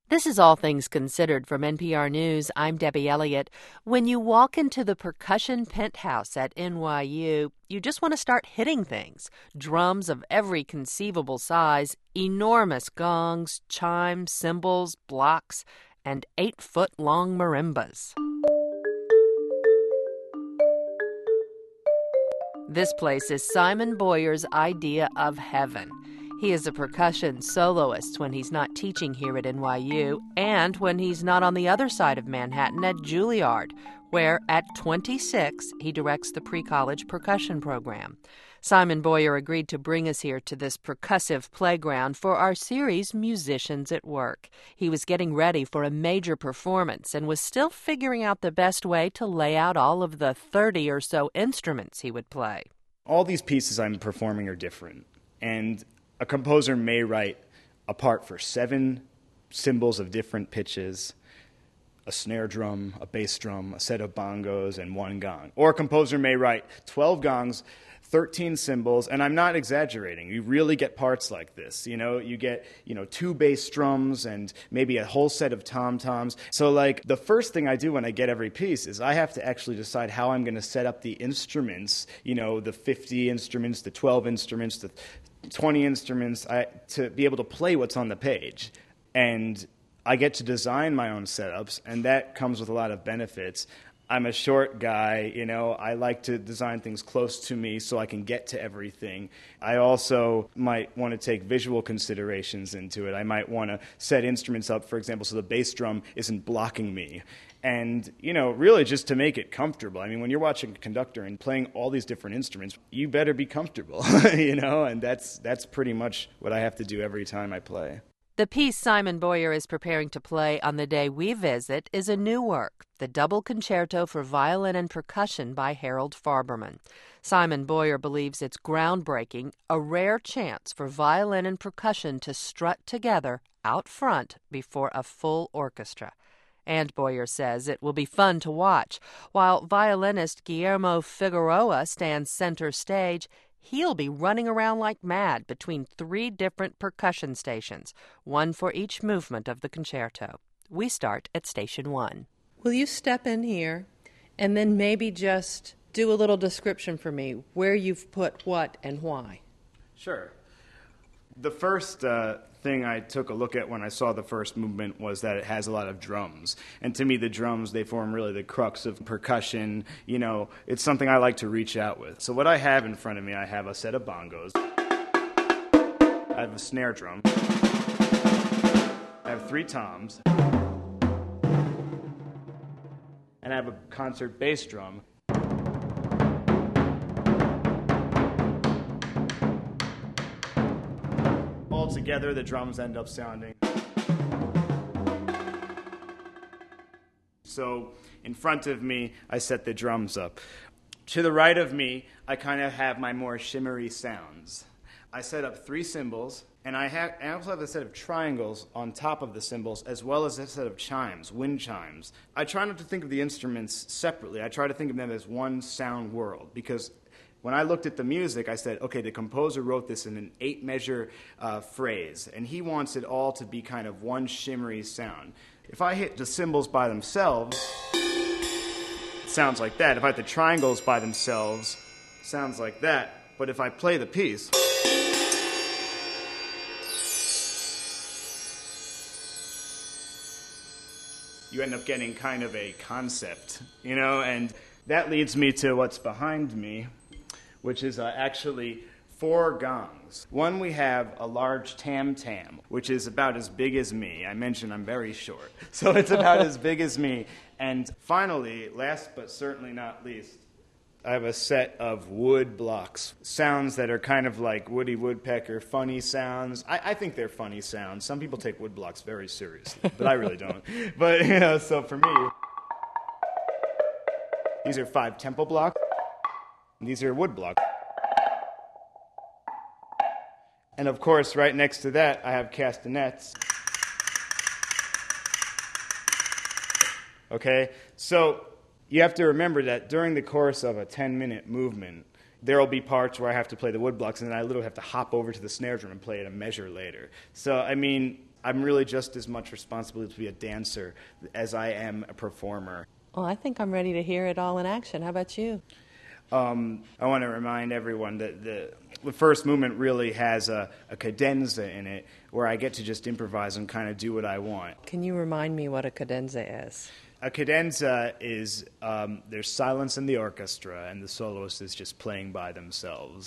This is All Things Considered from NPR News. I'm Debbie Elliott. When you walk into the percussion penthouse at NYU, you just want to start hitting things. Drums of every conceivable size, enormous gongs, chimes, cymbals, blocks, and 8-foot-long marimbas. This place is Simon Boyer's idea of heaven. He is a percussion soloist when he's not teaching here at NYU and when he's not on the other side of Manhattan at Juilliard, where at 26 he directs the pre-college percussion program. Simon Boyer agreed to bring us here to this percussive playground for our series Musicians at Work. He was getting ready for a major performance and was still figuring out the best way to lay out all of the 30 or so instruments he would play. All these pieces I'm performing are different, and a composer may write a part for 7 cymbals of different pitches, a snare drum, a bass drum, a set of bongos, and 1 gong. Or a composer may write 12 gongs, 13 cymbals, and I'm not exaggerating. You really get parts like this. You get 2 bass drums and maybe a whole set of tom-toms. So, the first thing I do when I get every piece is I have to actually decide how I'm going to set up the instruments, the 50 instruments, the 12 instruments, the 20 instruments, to be able to play what's on the page. And I get to design my own setups, and that comes with a lot of benefits. I'm a short guy, I like to design things close to me so I can get to everything. I also might want to take visual considerations into it. I might want to set instruments up, for example, so the bass drum isn't blocking me. And, really just to make it comfortable. I mean, when you're watching a conductor and playing all these different instruments, you better be comfortable, and that's pretty much what I have to do every time I play. The piece Simon Boyer is preparing to play on the day we visit is a new work, the Double Concerto for Violin and Percussion by Harold Farberman. Simon Boyer believes it's groundbreaking, a rare chance for violin and percussion to strut together out front before a full orchestra. And Boyer says it will be fun to watch. While violinist Guillermo Figueroa stands center stage, he'll be running around like mad between 3 different percussion stations, 1 for each movement of the concerto. We start at Station 1. Will you step in here and then maybe just do a little description for me, where you've put what and why? Sure. The first thing I took a look at when I saw the first movement was that it has a lot of drums. And to me, the drums, they form really the crux of percussion. It's something I like to reach out with. So what I have in front of me, I have a set of bongos. I have a snare drum. I have 3 toms. And I have a concert bass drum. Together, the drums end up sounding. So in front of me, I set the drums up. To the right of me, I kind of have my more shimmery sounds. I set up 3 cymbals, and I also have a set of triangles on top of the cymbals, as well as a set of chimes, wind chimes. I try not to think of the instruments separately. I try to think of them as one sound world, because when I looked at the music, I said, okay, the composer wrote this in an 8-measure phrase, and he wants it all to be kind of one shimmery sound. If I hit the cymbals by themselves, it sounds like that. If I hit the triangles by themselves, it sounds like that. But if I play the piece, you end up getting kind of a concept, and that leads me to what's behind me, which is actually 4 gongs. One, we have a large tam-tam, which is about as big as me. I mentioned I'm very short, so it's about as big as me. And finally, last but certainly not least, I have a set of wood blocks, sounds that are kind of like Woody Woodpecker, funny sounds. I think they're funny sounds. Some people take wood blocks very seriously, but I really don't. But, so for me, these are 5 tempo blocks. These are wood blocks. And of course, right next to that, I have castanets. Okay? So you have to remember that during the course of a 10-minute movement, there will be parts where I have to play the wood blocks, and then I literally have to hop over to the snare drum and play it a measure later. So, I'm really just as much responsible to be a dancer as I am a performer. Well, I think I'm ready to hear it all in action. How about you? I want to remind everyone that the first movement really has a cadenza in it where I get to just improvise and kind of do what I want. Can you remind me what a cadenza is? A cadenza is there's silence in the orchestra and the soloist is just playing by themselves.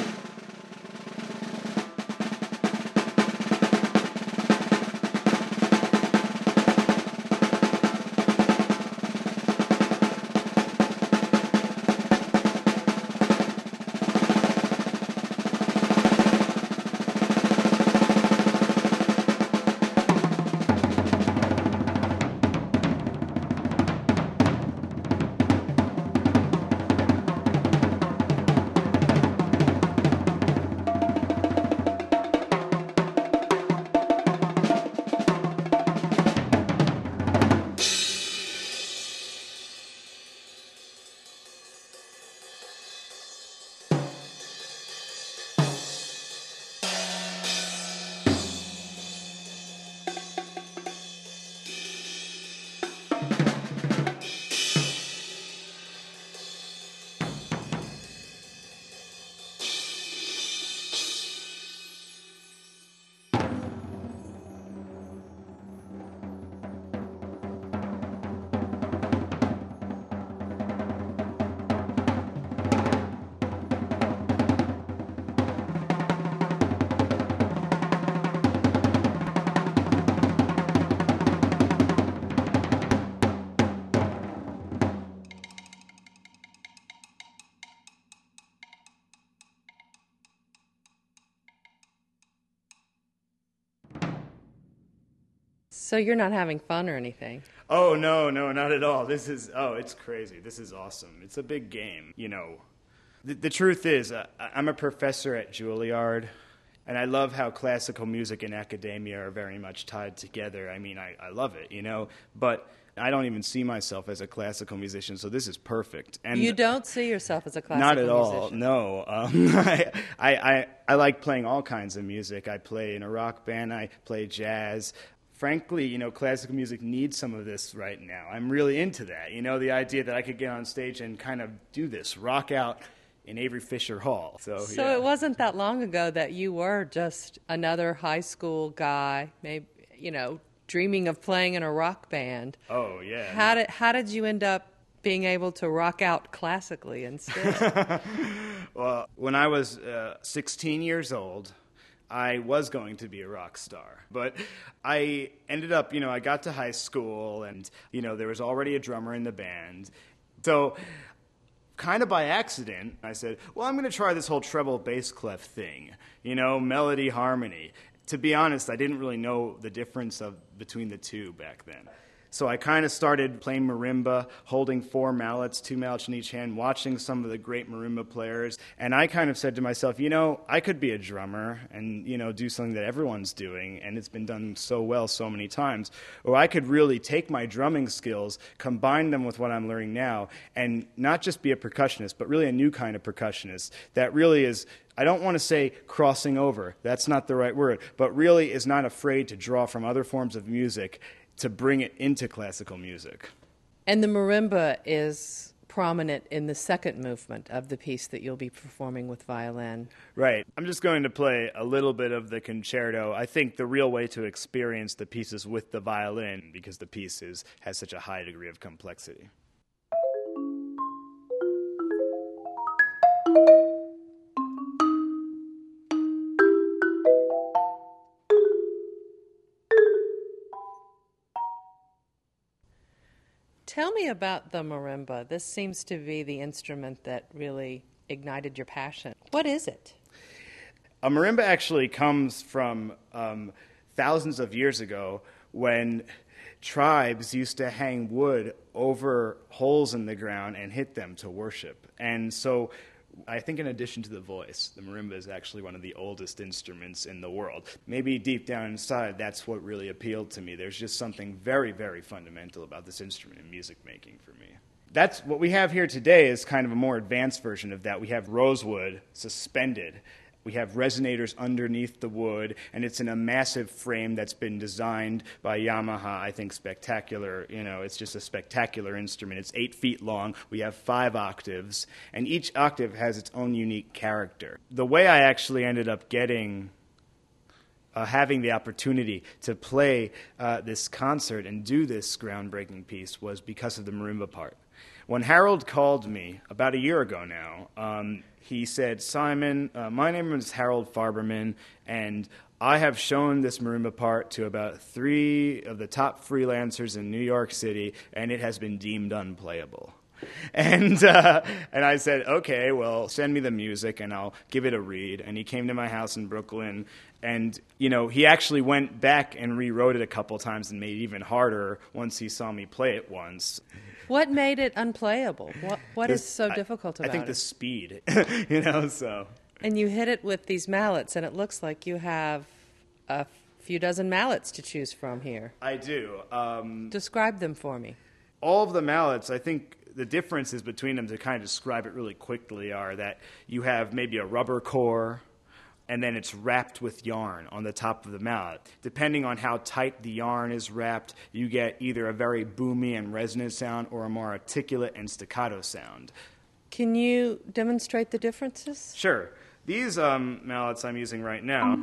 So you're not having fun or anything? Oh, no, not at all. It's crazy. This is awesome. It's a big game, you know. The truth is, I'm a professor at Juilliard, and I love how classical music and academia are very much tied together. I mean, I love it, you know, but I don't even see myself as a classical musician, so this is perfect. And you don't see yourself as a classical musician? Not at musician? all, no. I like playing all kinds of music. I play in a rock band, I play jazz. Frankly, you know, classical music needs some of this right now. I'm really into that. You know, the idea that I could get on stage and kind of do this, rock out in Avery Fisher Hall. So yeah. It wasn't that long ago that you were just another high school guy, maybe, you know, dreaming of playing in a rock band. Oh, yeah. How did you end up being able to rock out classically instead? Well, when I was 16 years old, I was going to be a rock star. But I ended up, you know, I got to high school and, you know, there was already a drummer in the band. So kind of by accident, I said, well, I'm going to try this whole treble bass clef thing, you know, melody, harmony. To be honest, I didn't really know the difference between the two back then. So I kind of started playing marimba, holding 4 mallets, 2 mallets in each hand, watching some of the great marimba players. And I kind of said to myself, you know, I could be a drummer and, you know, do something that everyone's doing, and it's been done so well so many times. Or I could really take my drumming skills, combine them with what I'm learning now, and not just be a percussionist, but really a new kind of percussionist that really is, I don't want to say crossing over, that's not the right word, but really is not afraid to draw from other forms of music to bring it into classical music. And the marimba is prominent in the second movement of the piece that you'll be performing with violin. Right. I'm just going to play a little bit of the concerto. I think the real way to experience the pieces with the violin, because the piece has such a high degree of complexity. Tell me about the marimba. This seems to be the instrument that really ignited your passion. What is it? A marimba actually comes from thousands of years ago when tribes used to hang wood over holes in the ground and hit them to worship. And so I think in addition to the voice, the marimba is actually one of the oldest instruments in the world. Maybe deep down inside, that's what really appealed to me. There's just something very, very fundamental about this instrument in music making for me. That's what we have here today is kind of a more advanced version of that. We have rosewood suspended We have resonators underneath the wood, and it's in a massive frame that's been designed by Yamaha. I think spectacular. It's just a spectacular instrument. It's 8 feet long. We have 5 octaves, and each octave has its own unique character. The way I actually ended up having the opportunity to play this concert and do this groundbreaking piece was because of the marimba part. When Harold called me about a year ago now, he said, "Simon, my name is Harold Farberman, and I have shown this marimba part to about 3 of the top freelancers in New York City, and it has been deemed unplayable." And I said, "Okay, well, send me the music, and I'll give it a read." And he came to my house in Brooklyn, and he actually went back and rewrote it a couple times and made it even harder once he saw me play it once. What made it unplayable? What is so difficult about it? I think the speed, so. And you hit it with these mallets, and it looks like you have a few dozen mallets to choose from here. I do. Describe them for me. All of the mallets, I think the differences between them, to kind of describe it really quickly, are that you have maybe a rubber core, and then it's wrapped with yarn on the top of the mallet. Depending on how tight the yarn is wrapped, you get either a very boomy and resonant sound or a more articulate and staccato sound. Can you demonstrate the differences? Sure. These mallets I'm using right now,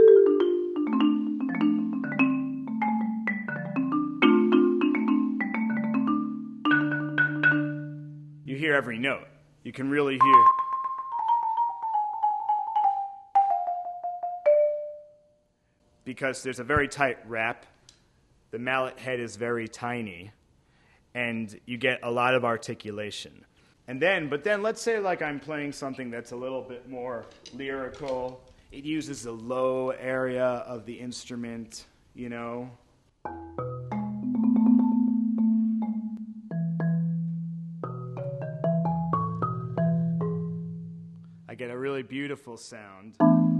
you hear every note. You can really hear. Because there's a very tight wrap, the mallet head is very tiny, and you get a lot of articulation. But then let's say like I'm playing something that's a little bit more lyrical. It uses the low area of the instrument, I get a really beautiful sound.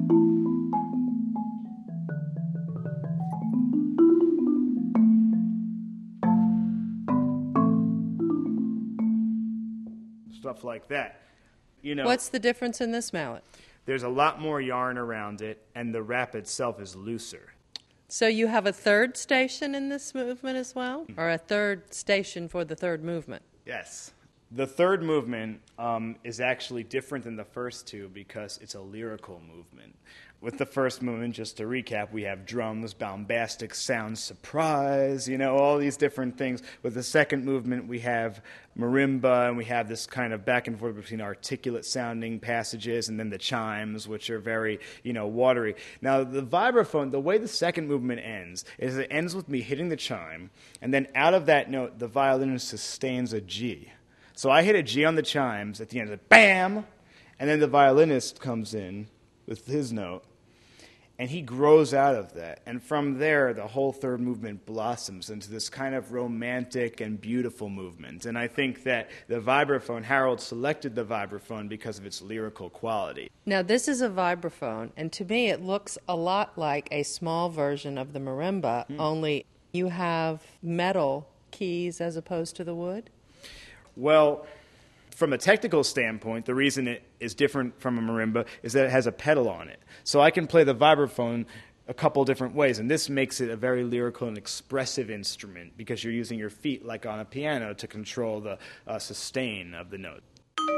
Stuff like that. What's the difference in this mallet? There's a lot more yarn around it, and the wrap itself is looser. So you have a third station in this movement as well? Or a third station for the third movement? Yes. The third movement is actually different than the first two because it's a lyrical movement. With the first movement, just to recap, we have drums, bombastic sounds, surprise, all these different things. With the second movement, we have marimba, and we have this kind of back and forth between articulate sounding passages and then the chimes, which are very, watery. Now, the vibraphone, the way the second movement ends, is it ends with me hitting the chime, and then out of that note, the violinist sustains a G. So I hit a G on the chimes at the end of it, bam, and then the violinist comes in with his note, and he grows out of that. And from there, the whole third movement blossoms into this kind of romantic and beautiful movement. And I think that the vibraphone, Harold selected the vibraphone because of its lyrical quality. Now, this is a vibraphone, and to me it looks a lot like a small version of the marimba, only you have metal keys as opposed to the wood? Well, from a technical standpoint, the reason it is different from a marimba is that it has a pedal on it. So I can play the vibraphone a couple different ways, and this makes it a very lyrical and expressive instrument because you're using your feet like on a piano to control the sustain of the note.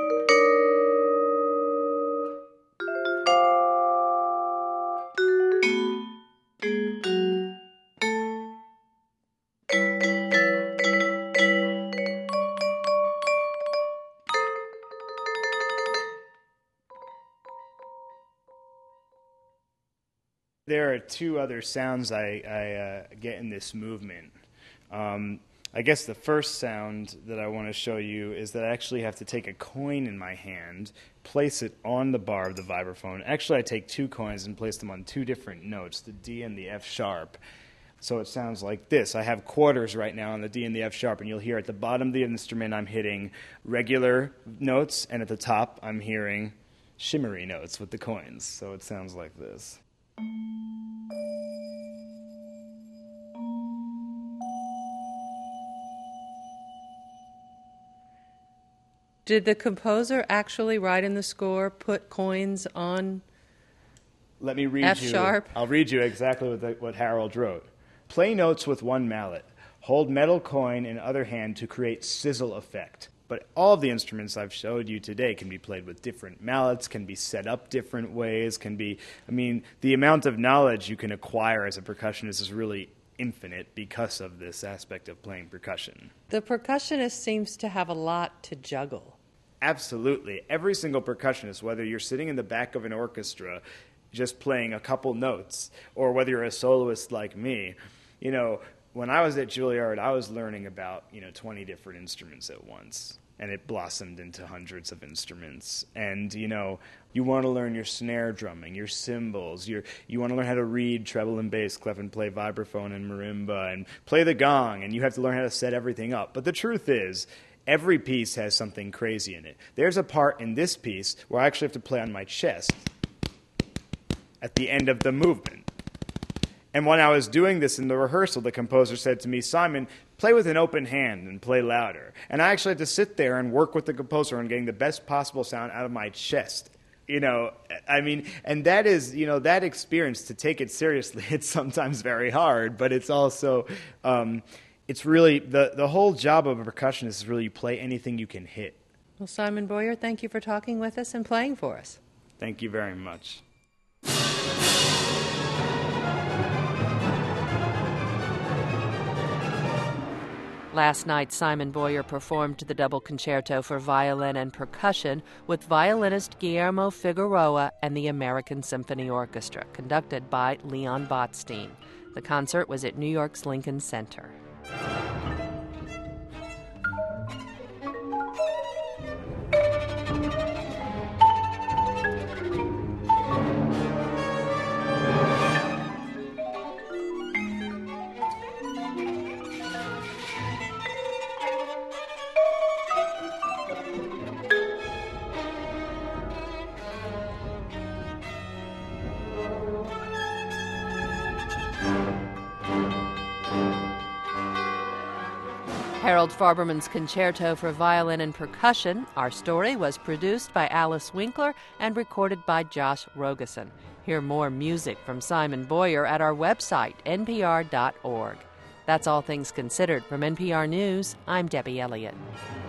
There are 2 other sounds I get in this movement. I guess the first sound that I want to show you is that I actually have to take a coin in my hand, place it on the bar of the vibraphone. Actually, I take 2 coins and place them on 2 different notes, the D and the F sharp. So it sounds like this. I have quarters right now on the D and the F sharp, and you'll hear at the bottom of the instrument I'm hitting regular notes, and at the top I'm hearing shimmery notes with the coins. So it sounds like this. Did the composer actually write in the score, put coins on Let me read F you. sharp. I'll read you exactly what Harold wrote. Play notes with one mallet. Hold metal coin in other hand to create sizzle effect. But all of the instruments I've showed you today can be played with different mallets, can be set up different ways, the amount of knowledge you can acquire as a percussionist is really infinite because of this aspect of playing percussion. The percussionist seems to have a lot to juggle. Absolutely. Every single percussionist, whether you're sitting in the back of an orchestra just playing a couple notes, or whether you're a soloist like me, when I was at Juilliard, I was learning about, 20 different instruments at once, and it blossomed into hundreds of instruments. And, you want to learn your snare drumming, your cymbals, you want to learn how to read treble and bass, clef and play vibraphone and marimba, and play the gong, and you have to learn how to set everything up. But the truth is, every piece has something crazy in it. There's a part in this piece where I actually have to play on my chest at the end of the movement. And when I was doing this in the rehearsal, the composer said to me, "Simon, play with an open hand and play louder." And I actually had to sit there and work with the composer on getting the best possible sound out of my chest. And that is, that experience, to take it seriously, it's sometimes very hard, but it's also, it's really, the whole job of a percussionist is really you play anything you can hit. Well, Simon Boyer, thank you for talking with us and playing for us. Thank you very much. Last night, Simon Boyer performed the double concerto for violin and percussion with violinist Guillermo Figueroa and the American Symphony Orchestra, conducted by Leon Botstein. The concert was at New York's Lincoln Center. Harold Farberman's Concerto for Violin and Percussion, Our Story, was produced by Alice Winkler and recorded by Josh Rogosin. Hear more music from Simon Boyer at our website, npr.org. That's All Things Considered. From NPR News, I'm Debbie Elliott.